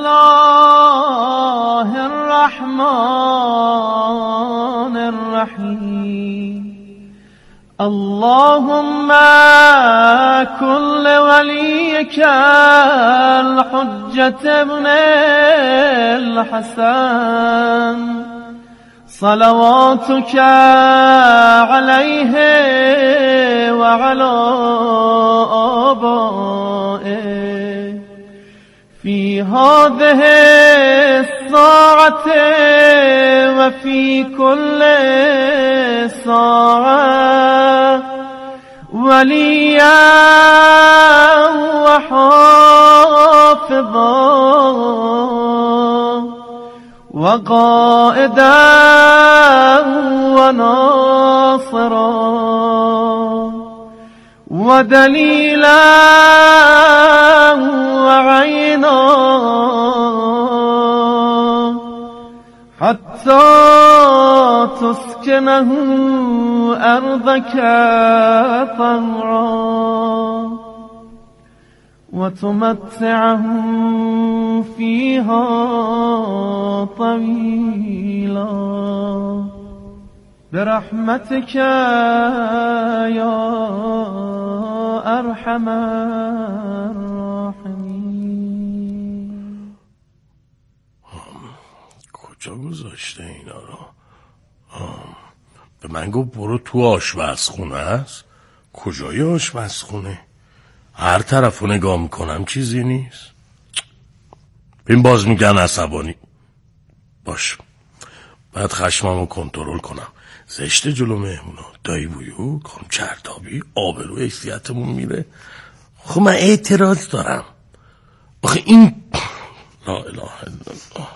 الله الرحمن الرحيم اللهم كل وليك الحجة ابن الحسن صلواتك عليه وعلى آبائه في هذه الساعة وفي كل ساعة وليا وحافظا وقائدا وناصرا ودليلا وعينا حتى تسكنه أرضك طوعا وتمتعه فيها طويلا برحمتك يا أرحم الراحمين. کجا گذاشته اینا رو؟ به من گفت برو تو آشپزخونه است. کجای آشپزخونه؟ هر طرف رو نگاه میکنم چیزی نیست. بین باز میگن عصبانی باش، باید خشمم رو کنترل کنم. زشته جلو مهمونا دایی بویو خانم چرتابی آبرو حیثیتمون میره. خب من اعتراض دارم. آخه این لا اله الا الله.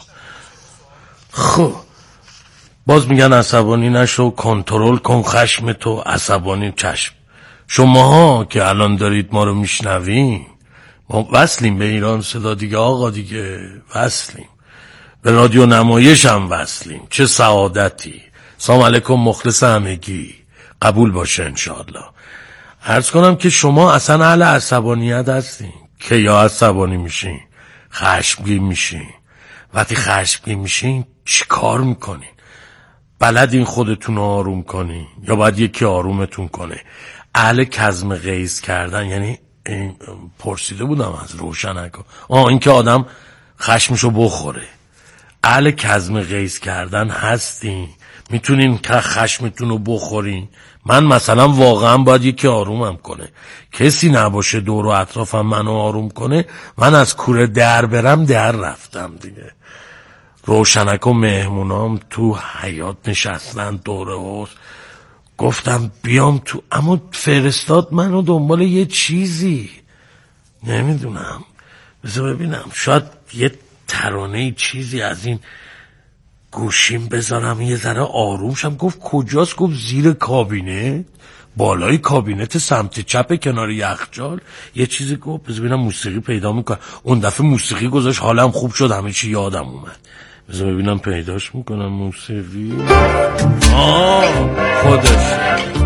خب باز میگن عصبانی نشو، کنترل کن خشم تو. عصبانی چشم. شماها که الان دارید ما رو میشنوین، ما وصلیم به ایران صدا دیگه آقا، دیگه وصلیم به رادیو نمایش هم وصلیم. چه سعادتی. سلام علیکم مخلص همگی، قبول باشه انشاءالله. عرض کنم که شما اصلا اهل عصبانیت هستین که یا عصبانی میشین خشمگین میشین. وقتی خشمگین میشین چی کار میکنین؟ بلدین خودتون رو آروم کنین یا باید یکی آرومتون کنه؟ اهل کظم غیظ کردن، یعنی پرسیده بودم از روشنک این که آدم خشمشو بخوره، اهل کظم غیظ کردن هستین؟ میتونین که خشمتون رو بخورین؟ من مثلا واقعا باید یکی آرومم کنه. کسی نباشه دور و اطرافم منو آروم کنه. من از کوره در برم در رفتم دیگه. روشنک و مهمونام تو حیاط نشستن دوره هست. گفتم بیام تو، اما فرستاد منو دنبال یه چیزی. نمیدونم، بذار ببینم شاید یه ترانه چیزی از این گوشیم بذارم یه ذره آروم شم. گفت کجاست؟ گفت زیر کابینت، بالای کابینت سمت چپ کنار یخچال یه چیزی. گفت بذار ببینم موسیقی پیدا میکنم. اون دفعه موسیقی گذاشت حالم خوب شد، همه چی یادم اومد. بذار ببینم پیداش میکنم موسیقی. خودش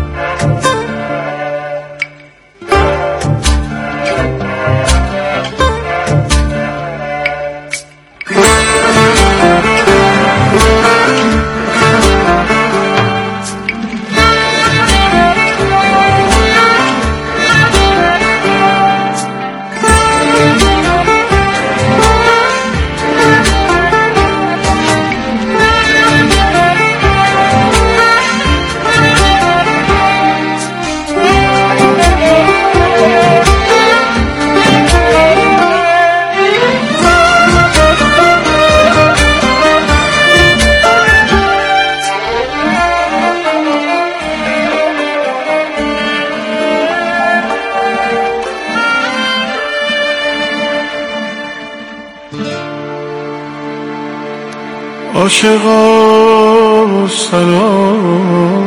عاشقا سلام،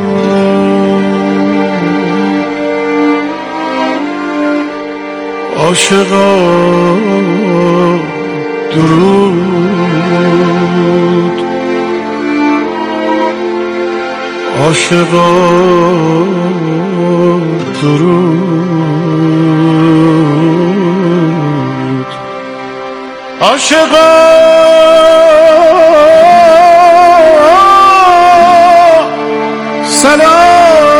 عاشقا درود، عاشقا درود، عاشقا سلام.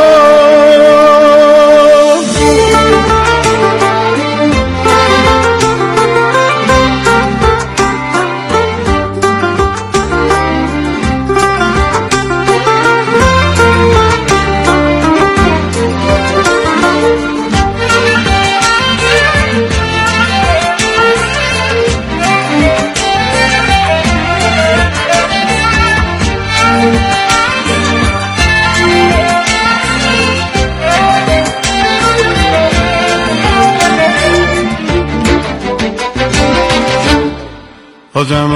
آدم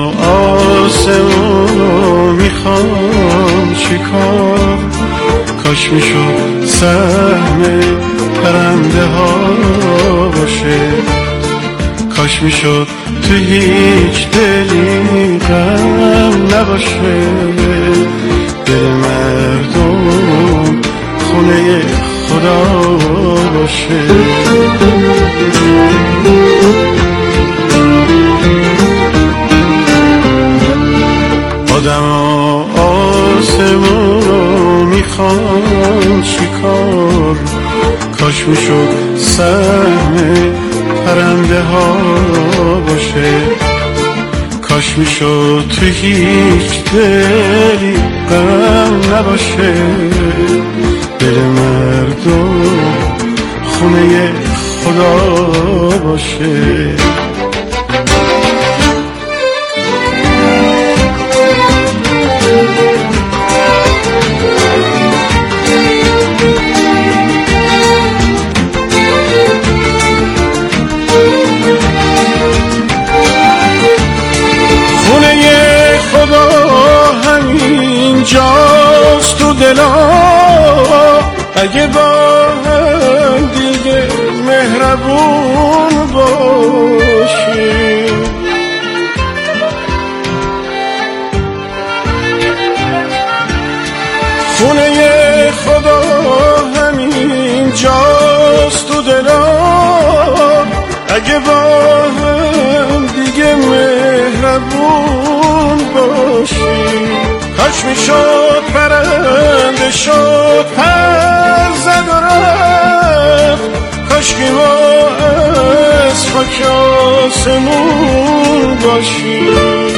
آسمون میخوام چیکار، کاش میشد سهم پرنده ها باشه، کاش میشد تو هیچ دلی غم نباشه، دل مردم خونه خدا باشه. آدم آسمون رو میخوان چیکار، کاش میشد سهم پرنده ها باشه، کاش میشد تو هیچ دلی غم نباشه، دل مردم خونه خدا باشه. جاست تو دلا اگه با هم دیگه مهربون باشیم، خونه خدا همین جاست تو دلا اگه با هم دیگه مهربون باشیم. کاش میشد پرنده شد پر زد و رفت، کاش که ما از خاک آسمون باشیم.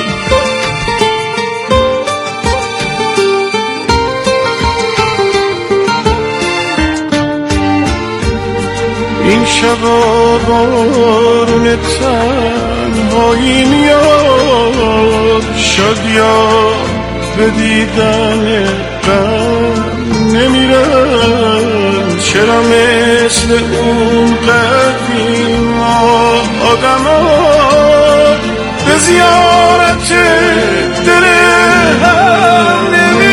این شبا بارون تنهایی میاد، شد یا به دیدن غم نمیرم، چرا مثل اون قدیم آدم ها به زیارت دل هم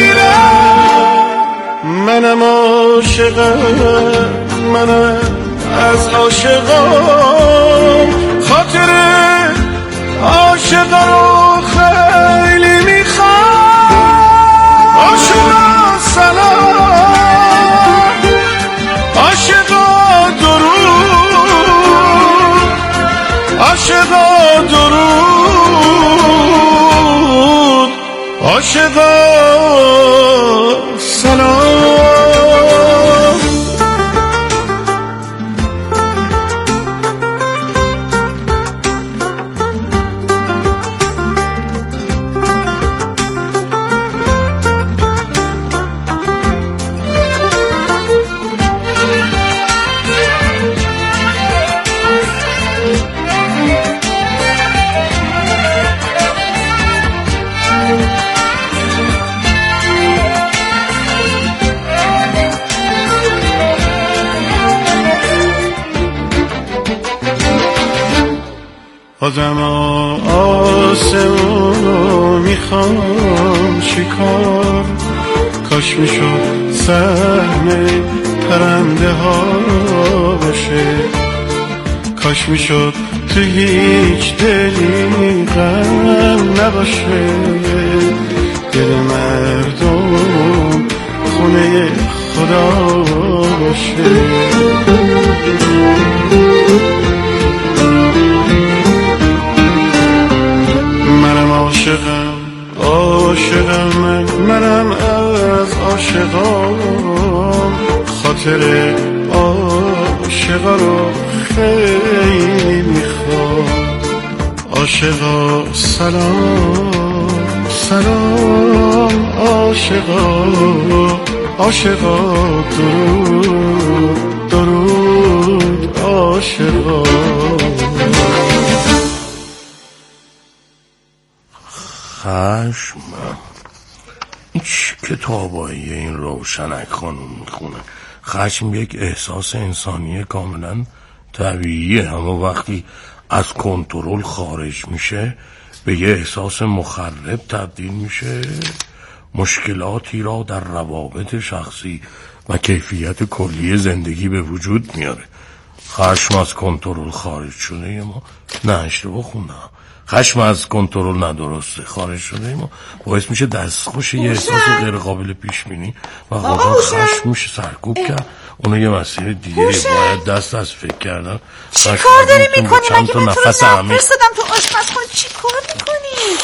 نمیرم. منم عاشقم، منم از عاشقام، خاطر عاشقا رو خیلی میخوام. عاشقا سلام، عاشقا درود، عاشقا درود، عاشقا سلام. آدم آسمون رو میخوام چیکار، کاش میشد سهم پرنده ها باشه، کاش میشد تو هیچ دلی غم نباشه، دل مردم خونه خدا باشه. خاطر عاشقا رو خیلی میخوام. عاشقا سلام سلام، عاشقا عاشقا درود درود عاشقا. خشم این چه کتابایی این روشنک خانم میخونه؟ خشم یک احساس انسانی کاملا طبیعیه، اما وقتی از کنترل خارج میشه به یه احساس مخرب تبدیل میشه، مشکلاتی را در روابط شخصی و کیفیت کلی زندگی به وجود میاره. خشم از کنترل خارج شده ما، نه اشتباه خوندم، خشم از کنترل ندرسته خارج شده ما باعث میشه دستخوش یه احساس غیر قابل پیش بینی و واقعا خشم میشه سرکوب کرد. اونو یه مسیر دیگه باید دست از فکر کردن. چی کار داری میکنی؟ مگه من تو رو نفرستادم تو آشپزخونه؟ چی کار میکنی؟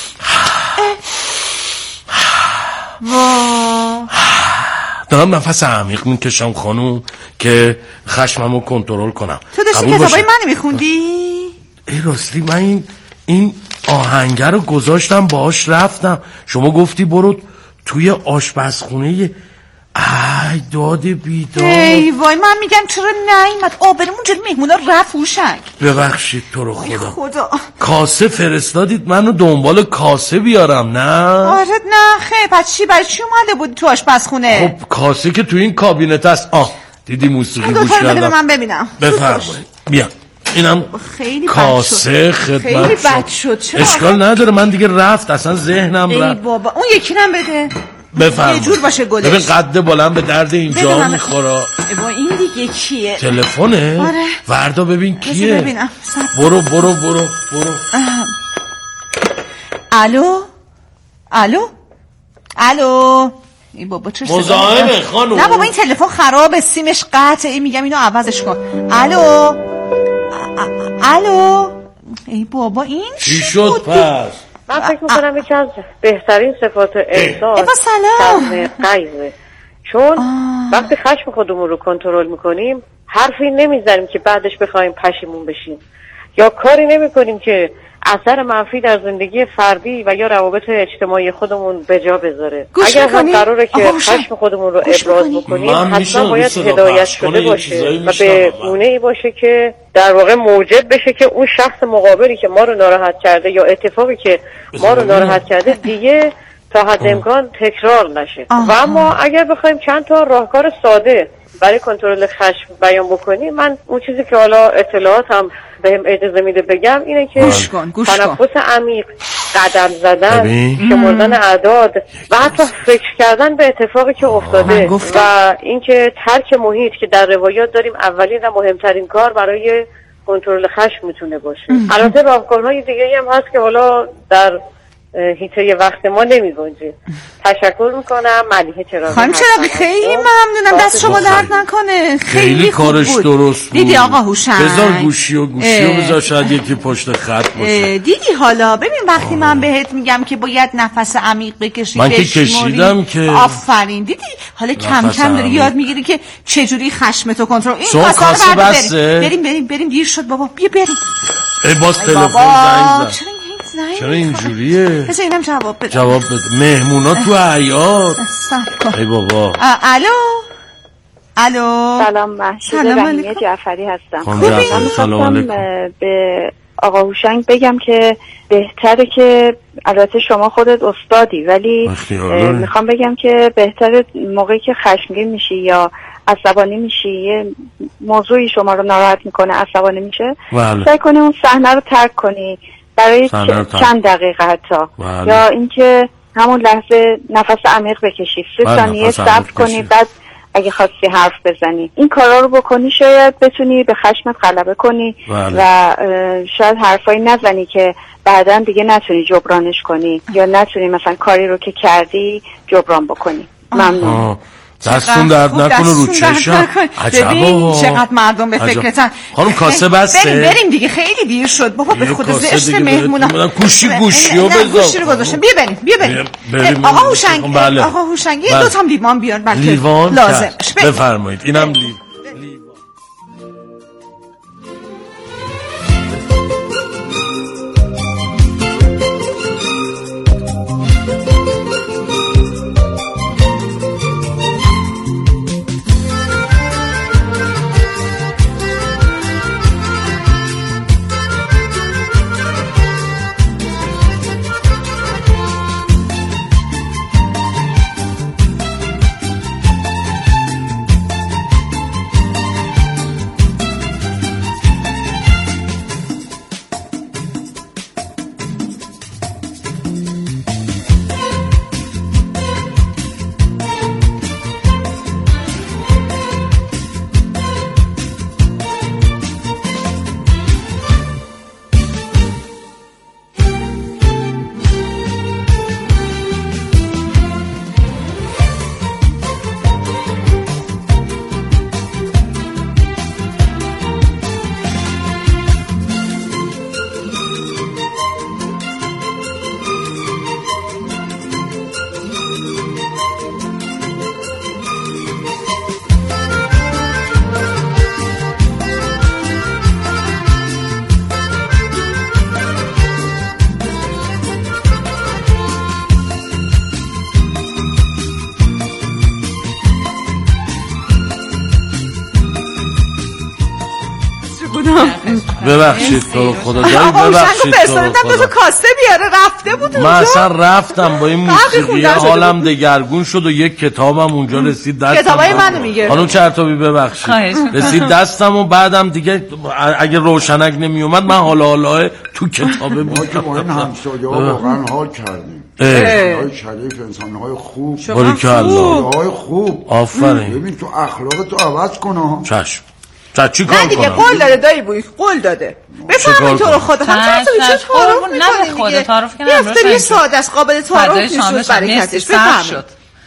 دارم نفس عمیق میکشم خانوم که خشممو کنترل کنم. تو داشتی کتابای من میخوندی؟ ای راستی من این آهنگر رو گذاشتم باهاش رفتم، شما گفتی برو توی آشپزخونه. ای داد بیداد. ای وای من میگم چرا نیومد؟ آبرمون جلوی مهمونا رفت هوشنگ. ببخشید تو رو خدا. کاسه فرستادید منو دنبال کاسه بیارم نه؟ آره نه خیلی. پس چی برای چی اومده بودی تو آشپزخونه؟ خب کاسه که تو این کابینت هست. دیدی موسیقی گوش کردم. به من ببینم. بفرمایید بیا اینم خیلی کاسه خدمت. خیلی بد شد. اشکال نداره، من دیگه رفت اصلا ذهنم رفت. ای بابا اون یکی نم بده. بفرمایید. یه جور باشه گلش. ببین قد بلند به درد اینجا میخوره. با این دیگه کیه؟ تلفنه؟ آره. وردا ببین کیه. ببینم. برو الو. ای بابا چه مزاحمه خانم. نه بابا این تلفن خرابه، سیمش قطعه. میگم اینو عوضش کن. الو. ای بابا این چی شد پس؟ من فکر میکنم یکی از بهترین صفات انسان سلام غیظه، چون وقتی خشم خودمون رو کنترل میکنیم حرفی نمیزنیم که بعدش بخوایم پشیمون بشیم، یا کاری نمیکنیم که اثر منفی در زندگی فردی و یا روابط اجتماعی خودمون به جا بذاره. اگر هم قراره که خشم خودمون رو ابراز بکنیم حتما باید هدایت شده باشه و به گونه‌ای باشه که در واقع موجب بشه که اون شخص مقابلی که ما رو ناراحت کرده یا اتفاقی که ما رو ناراحت کرده دیگه تا حد امکان تکرار نشه. و اما اگر بخوایم چند تا راهکار ساده برای کنترل خشم بیان بکنیم، من اون چیزی که حالا اطلاعات هم بهم اجازه میده بگم اینه که تنفس عمیق، قدم زدن، شمردن اعداد و حتی فکر کردن به اتفاقی که افتاده و اینکه ترک محیط که در روایات داریم اولین و مهمترین کار برای کنترل خشم میتونه باشه. البته راهکارهای دیگه‌ای هم هست که حالا در هیته وقت ما نمی‌گنجه. تشکر میکنم ملیحه چراغی. خانم چراغی خیلی ممنونم، دست شما درد نکنه. خیلی کارش بود. درست بود. دیدی آقا هوشنگ؟ بذار گوشی و بذار شاید یکی پشت خط باشه. دیدی حالا ببین وقتی من بهت میگم که باید نفس عمیق بکشی من که کشیدم که آفرین. دیدی حالا کم کم داری یاد میگیری که چجوری خشمتو کنترل. این کاسه بسه. بریم دیر شد بابا. بیا بریم. ای باز تلفن زنگ زد. چرا اینجوریه؟ بذار اینم جواب بده. مهمونا تو عیاد. ای بابا. الو. سلام محشید رحیمیه جعفری هستم. سلام به آقا هوشنگ بگم که بهتره که البته شما خودت استادی ولی میخوام بگم که بهتره موقعی که خشمگین میشی یا عصبانی میشی یه موضوعی شما رو ناراحت میکنه عصبانی میشه سعی کنی اون صحنه رو ترک کنی برای چند دقیقه حتی یا اینکه همون لحظه نفس عمیق بکشی 3 ثانیه صبر کنی بعد اگه خواستی حرف بزنی. این کارا رو بکنی شاید بتونی به خشمت غلبه کنی و شاید حرفایی نزنی که بعداً دیگه نتونی جبرانش کنی یا نتونی مثلا کاری رو که کردی جبران بکنی. ممنون. دستون درد نکنه رو چشم. ببین چقدر مردم به فکرتن. خانم کاسه بسته. بریم دیگه خیلی دیر شد. بابا به خدا زشت مهمونا. گوشیو بذار. گوشی رو گذاشتم. بیا بریم. آقا هوشنگ یه 2 تا لیوان بیار بلکه لازم. بفرمایید. اینم لیوان. ببخشید تو خدا ببخشید تو تو کاسه بیاره رفته بود اونجا. من اصلا رفتم با این موسیقی حالم دگرگون شد و یک کتابم اونجا رسید دستم. کتابای منو میگه خانم چرتابی ببخشید رسید دستم و بعدم دیگه اگه روشنک نمی اومد من حالا تو کتابه ما که با این همسایه ها واقعا حال کردیم. های شریف، انسانهای خوب، باریکالله خوب. آفرین. ببین تو اخلاق تو عوض کنه. چشم چی کار کنم؟ دیگه قول داده دایی بوی قول داده. بفهمین تو رو خدا چه تعارف نه خدا تعارف کنم امروز یه ساده است قابل تعارف میشد برای کسش. بفهمید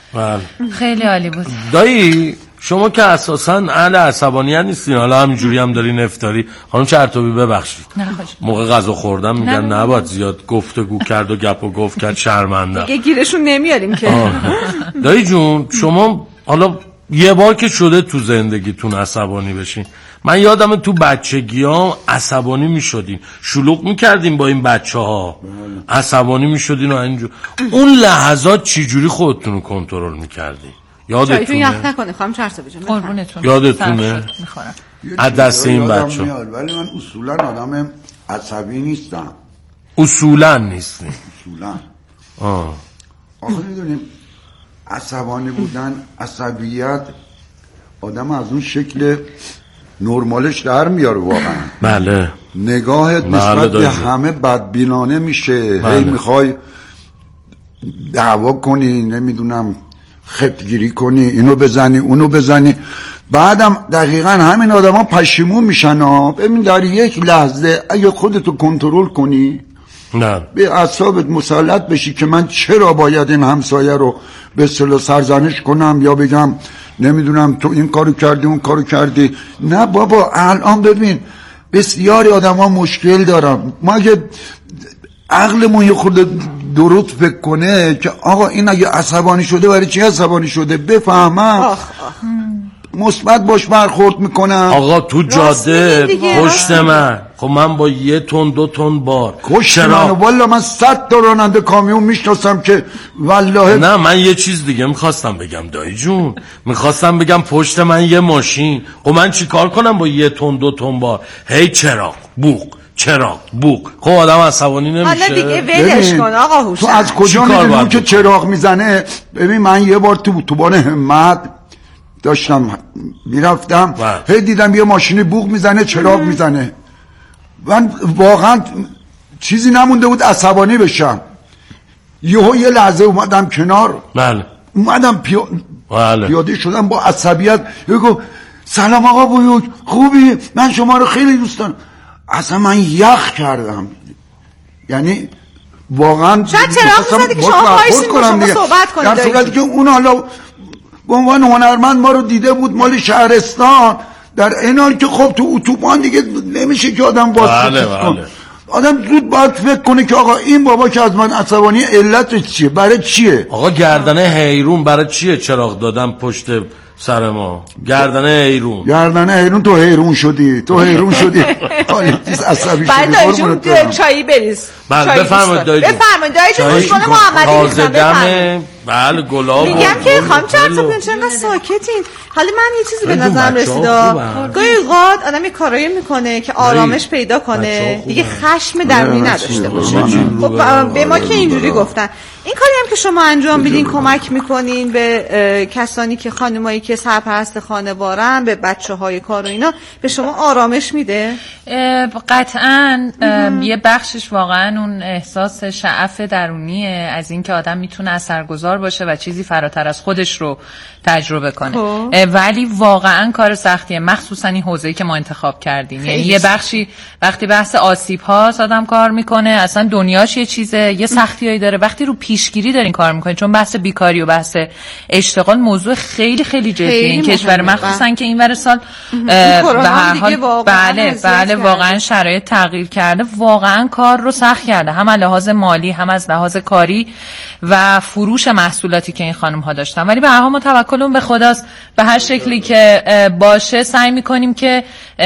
خیلی عالی بود. دایی شما که اساسا اهل عصبانیت نیستین، حالا همینجوری هم دارین افطاری. خانم چرتابی ببخشید موقع غذا خوردم میگن نباید زیاد گفتگو کرد و گپ و گفت کرد، شرمنده دیگه گیرشون نمیاریم که. دایی جون شما حالا یه بار که شده تو زندگیتون عصبانی بشین. من یادم تو بچگی ها عصبانی می شدین، شلوغ می کردین با این بچه ها، عصبانی می شدین و اینجور. اون لحظات چی جوری خودتون رو کنترل می کردین؟ یادتونه؟ چایتون یخ نکنه خواهم چرسابی جون. قربونتون. یادتونه؟ از دست این بچه ها. ولی من اصولا آدم عصبی نیستم. اصولا نیستیم. اصولا آخه میدونیم عصبانی بودن، عصبیت آدم از اون شکل نرمالش در میاره واقعا. بله. نگاهت نسبت به همه بدبینانه میشه. هی میخوای دعوا کنی، نمیدونم خطگیری کنی، اینو بزنی اونو بزنی. بعدم دقیقا همین آدم ها پشیمون میشن. ببین در یک لحظه اگه خودتو کنترل کنی نه به اعصابت مسلط بشی که من چرا باید این همسایه رو به اصطلاح سرزنش کنم یا بگم نمیدونم تو این کارو کردی اون کارو کردی. نه بابا الان ببین بسیاری آدم ها مشکل دارن. ما اگه عقلمون یه خورده درست فکر کنه که آقا این اگه عصبانی شده برای چی عصبانی شده بفهمم مثبت باش برخورد میکنم. آقا تو جاده پشت من خب من با 1 تن 2 تن بار چرا والله من 100 تا راننده کامیون میشناسم که والله. نه من یه چیز دیگه میخواستم بگم دایی جون، میخواستم بگم پشت من یه ماشین. خب من چیکار کنم با 1 تن 2 تن بار؟ هی چراغ بوق خب آدم عصبانی نمیشه. حالا دیگه ولش کن آقا هوشنگ. تو از کجا میدونی که چراغ میزنه؟ ببین من یه بار تو بار همت داشتم میرفتم هی دیدم یه ماشینی بوق میزنه چراغ میزنه. من واقعا چیزی نمونده بود عصبانی بشم. یه لحظه اومدم کنار. بله. اومدم پیاده شدم با عصبیت. گفت سلام آقا بویوک خوبی؟ من شما رو خیلی دوست دارم. اصلا من یخ کردم. یعنی واقعا شاید چراغ میزدی که شما وایسین با شما صحبت کنید. در صورتی که اون حالا به عنوان هنرمند ما رو دیده بود مال شهرستان، در این حال که خب تو اتوبان دیگه نمیشه که آدم واسطه کنه. آدم زود باید فکر کنه که آقا این بابا که از من عصبانی علتش چیه، برای چیه؟ آقا گردنه حیرون برای چیه چراغ دادم پشت سر ما؟ گردنه حیرون تو حیرون شدی حالی چیز عصبی شدی. دایجون چایی بریز. بله بفرمایید دایجون دوستان محمدی میگم. بله گلاب میگم که خانم چرتوبیان چرا ساکتین؟ حالا من یه چیزی به نظرم رسید، گاهی اوقات آدم یه کارایی میکنه که آرامش پیدا کنه، دیگه خشم درونی نداشته باشه. خب به ما که اینجوری گفتن این کاری هم که شما انجام بدین کمک میکنین به کسانی که خانمایی که سرپرست خانوارن، به بچه‌های کار و اینا، به شما آرامش میده؟ قطعاً یه بخشش واقعاً اون احساس شعف درونیه از این که آدم میتونه اثرگذار باشه و چیزی فراتر از خودش رو تجربه کنه. ولی واقعاً کار سختیه، مخصوصاً این حوزه‌ای که ما انتخاب کردیم. یعنی یه بخشی وقتی بحث آسیب هاست آدم کار میکنه، اصلا دنیاش یه چیزه، یه سختیایی داره. وقتی رو پیشگیری دارین کار میکنین، چون بحث بیکاری و بحث اشتغال موضوع خیلی خیلی جدیه این کشور، مخصوصاً که این ور سال به هر حال بله واقعاً شرایط تغییر کرده، واقعاً کار رو سخت کرده، هم از لحاظ مالی هم از لحاظ کاری و فروش محصولاتی که این خانم ها داشتن. ولی به هر حال ما توکلمون به خداست، به هر شکلی که باشه سعی میکنیم که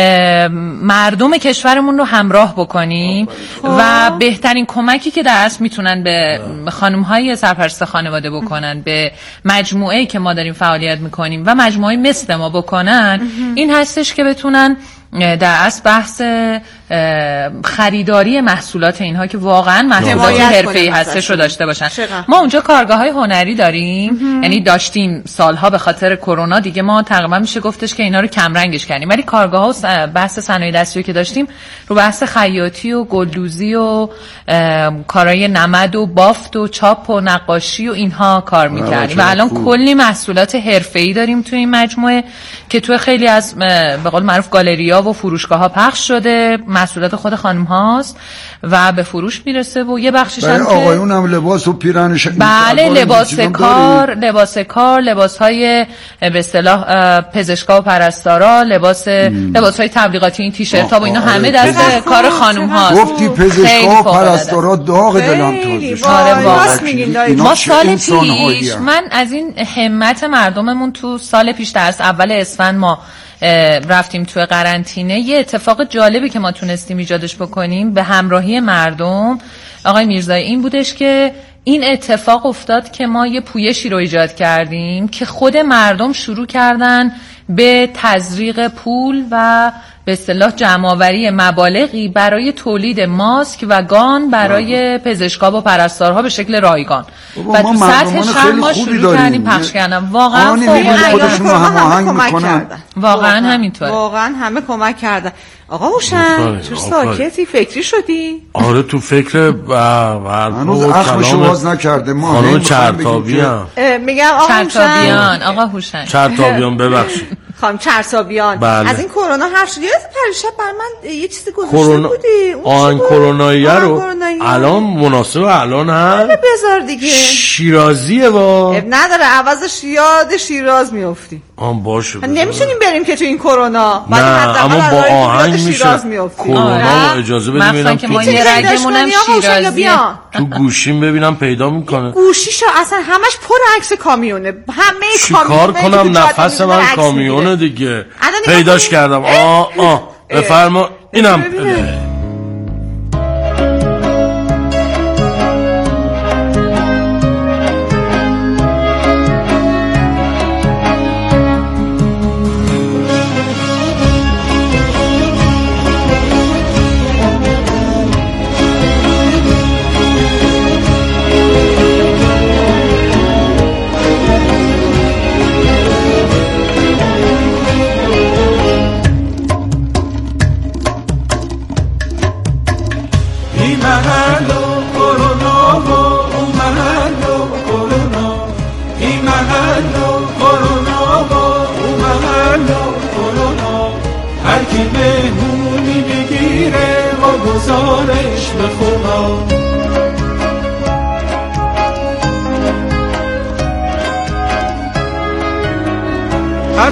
مردم کشورمون رو همراه بکنیم و بهترین کمکی که در اصل میتونن به خانم های سرپرست خانواده بکنن، به مجموعه‌ای که ما داریم فعالیت میکنیم و مجموعه‌ای مثل ما بکنن، این هستش که بتونن در اصل بحث خریداری محصولات اینها که واقعا محصولات حرفه‌ای هستش رو داشته باشن. ما اونجا کارگاه‌های هنری داریم، یعنی داشتیم سالها، به خاطر کرونا دیگه ما تقریبا میشه گفتش که اینا رو کم رنگش کردیم، ولی کارگاه‌ها و بحث صنایع دستی که داشتیم رو بحث خیاطی و گلدوزی و کارهای نمد و بافت و چاپ و نقاشی و اینها کار می‌کردیم و الان کلی محصولات حرفه‌ای داریم تو این مجموعه که تو خیلی از به قول معروف گالری‌ها و فروشگاه‌ها پخش شده، محصولات خود خانم هاست و به فروش میرسه و یه بخشش هم که آقایون هم لباس و پیرنش، بله لباس های به اصطلاح پزشکا و پرستارا، لباس‌های تبلیغاتی، این تیشرت‌ها و اینا همه دست کار خانم هاست. گفتی پزشکا و پرستارا داغ دلم تازه شد. ما سال پیش من از این همت مردممون تو سال پیش در اول اسفند ما رفتیم توی قرنطینه. یه اتفاق جالبی که ما تونستیم ایجادش بکنیم به همراهی مردم آقای میرزایی این بودش که این اتفاق افتاد که ما یه پویشی رو ایجاد کردیم که خود مردم شروع کردن به تزریق پول و به اصطلاح جمع‌آوری مبالغی برای تولید ماسک و گان برای پزشکا و پرستارها به شکل رایگان و تو سطح شهر ما شروع کردیم پخش کردن. واقعا واقعا همینطوره، واقعا همه کمک کردن. آقا هوشنگ چرا ساکتی؟ فکری شدی؟ آره تو فکر هنوز اخمشو باز نکرده. ما خانم چرتابیان میگم آقا چرتابیان، آقا هوشنگ چرتابیان ببخشید خانم چرتابیان بله. از این کرونا حرف شد. یادت پریشب بر من یه چیزی گذاشته بودی آن کروناییه رو الان مناسب الان هم بذار دیگه شیرازیه با نداره عوضش یاد شیراز میافتی. آن باشه نمیشونیم بریم که تو این کرونا نه اما با آهنگ میشه کرونا رو اجازه بدیم مثلا که ما یه رگمونم شیرازیه تو گوشیم ببینم پیدا میکنه. گوشیشو اصلا همش پر عکس کامیونه، همه کار کنم نفس من کامیونه دیگه پیداش کردم. بفرما اینم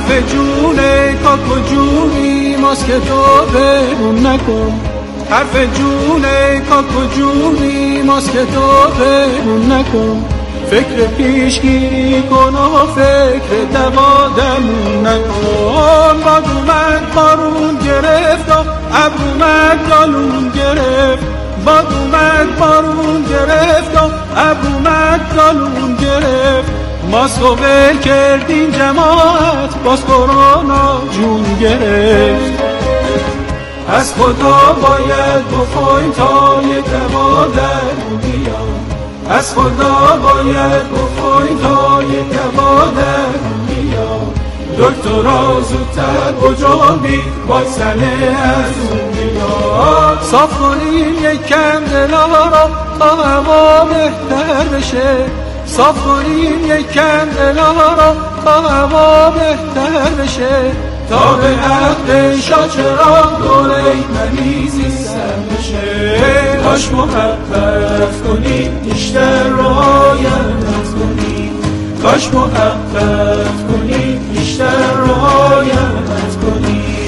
حرف جونه کاکو جونی ماسک تو برون نکن، حرف جونه کاکو جونی ماسک تو برون نکن، فکر پیشگیری کن و فکر دوا درمون نکن. باد اومد بارون گرفت و ابر اومد دالون گرفت، باد اومد بارون گرفت و ابر اومد دالون گرفت، ماسک و ول کردین جماعت باز کرونا جون گرفت. از خدا باید بخوایم تا یه دوا درمون بیاد، از خدا باید بخوایم تا یه دوا درمون بیاد، دکترها زودتر بجنبید وایسنه از اون بیاد. صاف کنیم یک کم دلا را تا هوا بهتر بشه، صاف کنیم یک کم دلا را تا هوا بهتر بشه، تا به حق شاچران دوره مریضی سر بشه. کاش محبت کنید بیشتر رعایت کنید، کاش محبت کنید بیشتر رعایت کنید.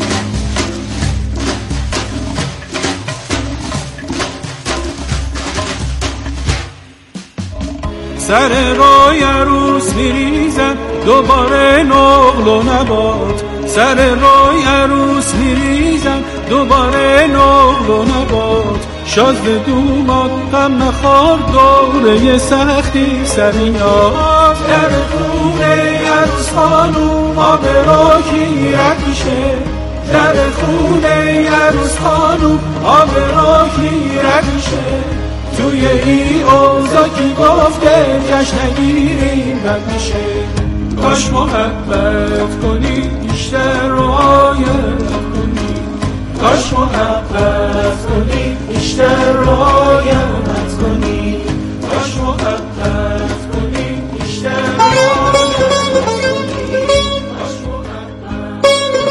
سر رای عروس میریزن دوباره نقل و نبات، سر رای عروس میریزن دوباره نقل و نبات، شازده دومات غم نخوار دوره سختی سر میاد. در خونه عروس خانوم آب راکی رد میشه، در خونه عروس خانوم آب راکی رد میشه، توی این اوضاع کی گفته جشن نگیریم بد میشه. کاش محبت کنید بیشتر رعایت کنید، کاش محبت کنید بیشتر رعایت کنید، کاش محبت کنید بیشتر رعایت کنید، کاش محبت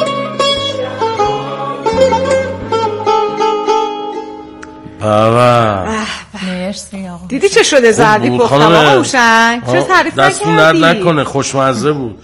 مرسی آقا. دیدی چه شده زردی پختم آقا هوشنگ؟ چه تعریف دستون درد نکنه، خوشمزه بود.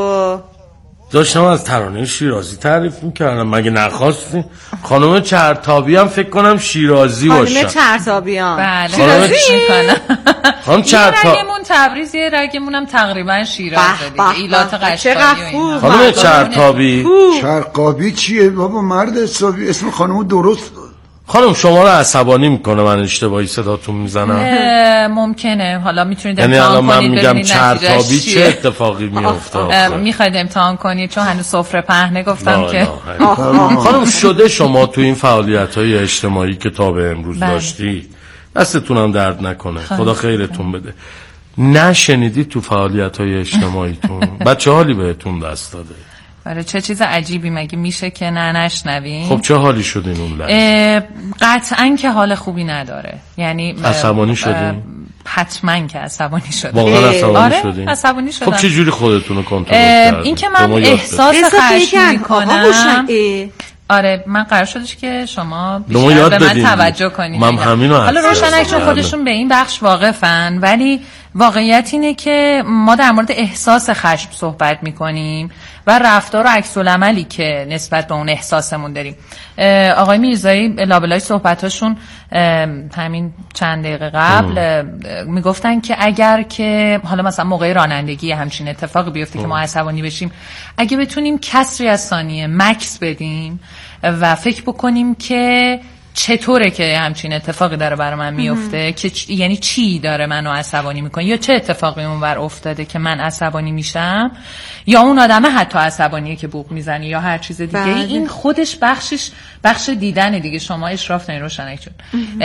داشتم از ترانه شیرازی تعریف میکردم، مگه نخواستی؟ خانم چرتابی هم فکر کنم شیرازی باشه. خانم چرتابیان بله شیرازی خانم چرتابی رگمون تبریز، یه رگمون هم تقریبا شیراز دیگه، ایلات قشقایی. خانم چرتابی چرقابی چیه بابا مرد حسابی؟ اسم خانم درست. خانم شما رو عصبانی میکنه من اشتباهی صداتون میزنم؟ ممکنه، حالا میتونید یعنی امتحان من کنید میگم چرتابی چه اتفاقی میفته؟ میخواید امتحان کنید چون هنوز سفره پهنه گفتم که خانم شده شما تو این فعالیت‌های اجتماعی که تا به امروز داشتی، دستتونم درد نکنه، خدا خیرتون بده، نشنیدی تو فعالیت‌های اجتماعیتون بچه حالی بهتون دست داده؟ آره چه چیز عجیبی، مگه میشه که نشنویم؟ خب چه حالی شدین اون لحظه؟ قطعاً که حال خوبی نداره، یعنی عصبانی شدین؟ حتما که عصبانی شدیم. واقعا عصبانی آره شدین؟ عصبانی شدم. خب چه جوری خودتون رو کنترل کردین؟ این که من احساس خشم میکنم، آره من قرار شدش که شما بیشتر به من توجه کنید. من همینو حالا روشنک چون خودشون به این بخش واقفن، ولی واقعیت اینه که ما در مورد احساس خشم صحبت میکنیم و رفتار و عکس العملی که نسبت به اون احساسمون داریم. آقای میرزایی لابلای صحبتاشون همین چند دقیقه قبل میگفتن که اگر که حالا مثلا موقع رانندگی همچین اتفاقی بیفته که ما عصبانی بشیم، اگه بتونیم کسری از ثانیه مکس بدیم و فکر بکنیم که چطوره که همچین اتفاقی داره برای من میفته، که یعنی چی داره منو عصبانی میکنه، یا چه اتفاقی اونور افتاده که من عصبانی میشم، یا اون آدمه حتی عصبانیه که بوق میزنه یا هر چیز دیگه. این خودش بخش دیدن دیگه، شما اشراف دارین روشنک جون،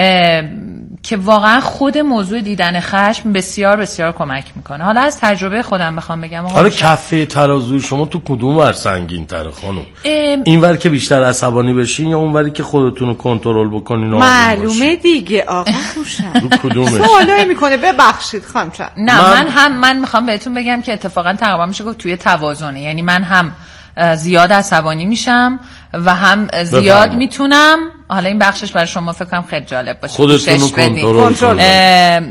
که واقعا خود موضوع دیدن خشم بسیار بسیار کمک میکنه. حالا از تجربه خودم بخوام بگم، حالا کفه ترازوی شما تو کدوم ور سنگین تره خانم؟ این ور که بیشتر عصبانی بشین یا اون وری که خودتون رو کنترل بکنین؟ معلومه دیگه آقا روشن. کدومش؟ سوالایی میکنه ببخشید خانم چرا؟ نه من میخوام بهتون بگم که اتفاقا تقریبا میشه گفت توی توازنه، یعنی من هم زیاد عصبانی میشم و هم زیاد میتونم. حالا این بخشش برای شما فکر کنم خیلی جالب باشه، خودتون رو کنترل